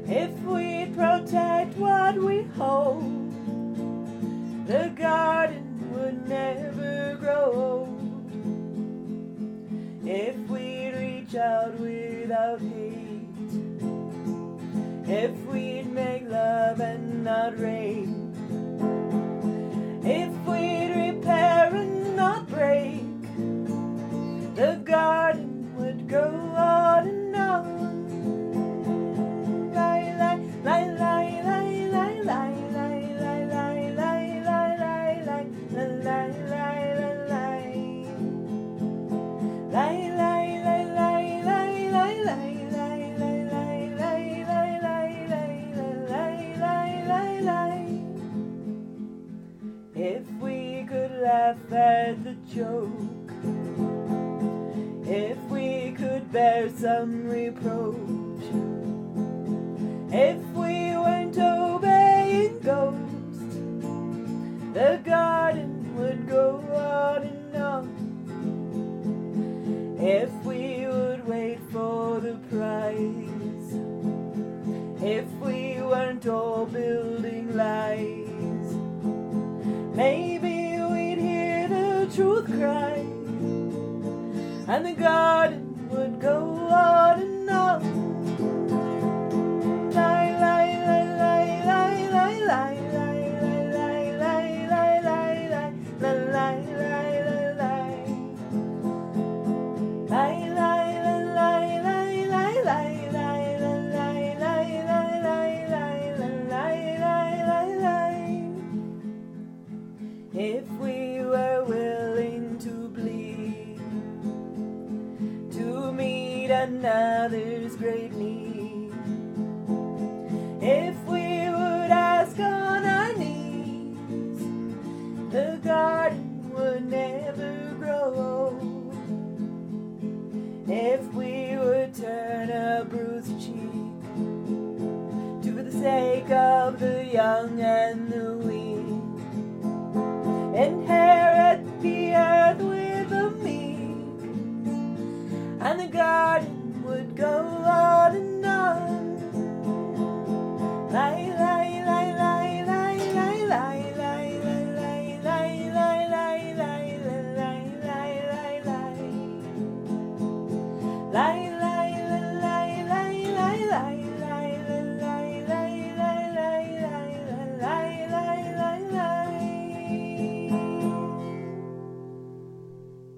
If we'd protect what we hold, the garden would never grow old. If we'd reach out without hate, if we'd make love and not rape, if we'd repair and not break, the garden would go on and on. If we could laugh at the joke, if we could bear some reproach, if we weren't obeying ghosts, the garden would go on and on. If we would wait for the prize, if we weren't all building lies, maybe we'd hear the truth cry, and the garden would go on and on. If we were willing to bleed, to meet another's great need, if we would ask on our knees, the garden would never grow old. If we would turn a bruised cheek to for the sake of the young and the weak, inherit the earth with the meek, and the garden would go on and on.